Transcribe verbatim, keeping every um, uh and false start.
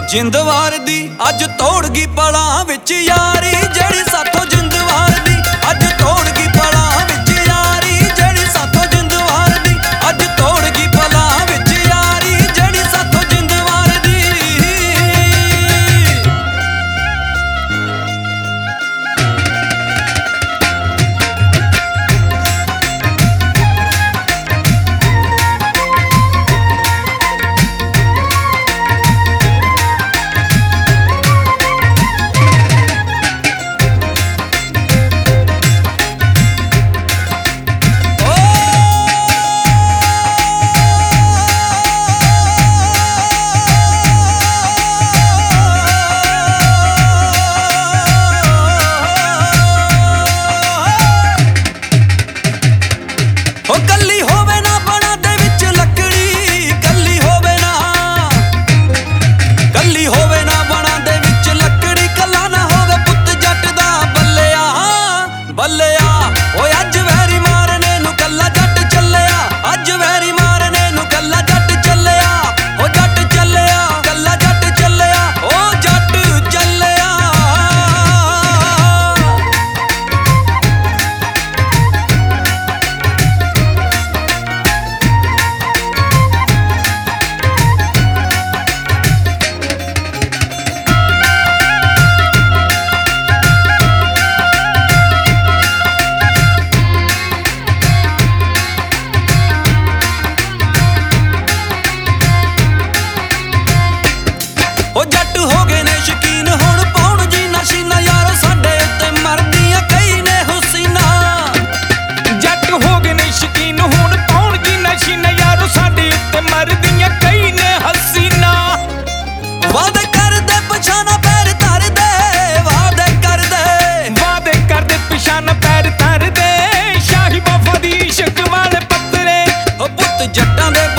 ਜਿੰਦਵਾਰ ਦੀ ਅੱਜ ਤੋੜ ਗਈ ਪਲਾਂ ਵਿੱਚ ਯਾਰੀ, ਜਿਹੜੀ ਸਾਥੋਂ ਜਿੰਦਵਾਰ ਦੀ ਅੱਜ ਤੋੜ ਗਈ ਪਲਾਂ ਵਿੱਚ ਯਾਰੀ, ਜਿਹੜੀ ਸਾਥੋਂ ਜਿੰਦਵਾਰ ਦੀ ਅੱਜ ਤੋੜ ਗਈ ਪਲਾਂ ਵਿੱਚ ਯਾਰੀ, ਜਿਹੜੀ ਸਾਥੋਂ ਜਿੰਦਵਾਰ ਦੀ। ਕੱਲੀ ਹੋਵੇ ਨਾ ਬਣਾ ਦੇ ਵਿੱਚ ਲੱਕੜੀ, ਕੱਲੀ ਹੋਵੇ ਨਾ ਕੱਲੀ ਹੋਵੇ ਨਾ ਬਣਾ ਦੇ ਵਿੱਚ ਲੱਕੜੀ, ਕੱਲਾ ਨਾ ਹੋਵੇ ਪੁੱਤ ਜੱਟ ਦਾ ਬੱਲਿਆ ਬੱਲਿਆ। ਓਏ ਅੱਜ ਵੈਰੀ ਮਾਰਨੇ ਨੂੰ ਕੱਲਾ ਜੱਟ ਚੱਲਿਆ, ਅੱਜ ਵੈਰੀ ਮਾਰਨੇ ਨੂੰ ਕੱਲਾ ਜੱਟ ਚੱਲਿਆ, ਓ ਜੱਟ ਚੱਲਿਆ ਕੱਲਾ ਜੱਟ ਚੱਲਿਆ, ਓ ਜੱਟ ਚੱਲਿਆ। ਓ ਜੱਟ ਹੋ ਗਏ ਨੇ ਸ਼ਕੀਨ ਹੁਣ ਪਾਉਣ ਜੀ ਨਸ਼ੀਨਾ, ਯਾਰੋ ਸਾਡੇ ਉੱਤੇ ਮਰਦੀਆਂ ਕਈ ਨੇ ਹੁਸੀਨਾ। ਜੱਟ ਹੋ ਗਏ ਨੇ ਸ਼ਕੀਨ ਹੁਣ ਪਾਉਣ ਜੀ ਨਸ਼ੀਨਾ, ਯਾਰੋ ਸਾਡੇ ਉੱਤੇ ਮਰਦੀਆਂ ਕਈ ਨੇ ਹਸੀਨਾ। ਵਾਅਦੇ ਕਰਦੇ ਪਛਾਣਾ ਪੈਰ ਧਰਦੇ, ਵਾਅਦੇ ਕਰਦੇ ਵਾਅਦੇ ਕਰਦੇ ਪਿਛਾਨਾ ਪੈਰ ਧਰਦੇ, ਸ਼ਾਹੀ ਵਫਾ ਦੀ ਇਸ਼ਕ ਵਾਲੇ ਪੱਤਰੇ। ਓ ਪੁੱਤ ਜੱਟਾਂ ਦੇ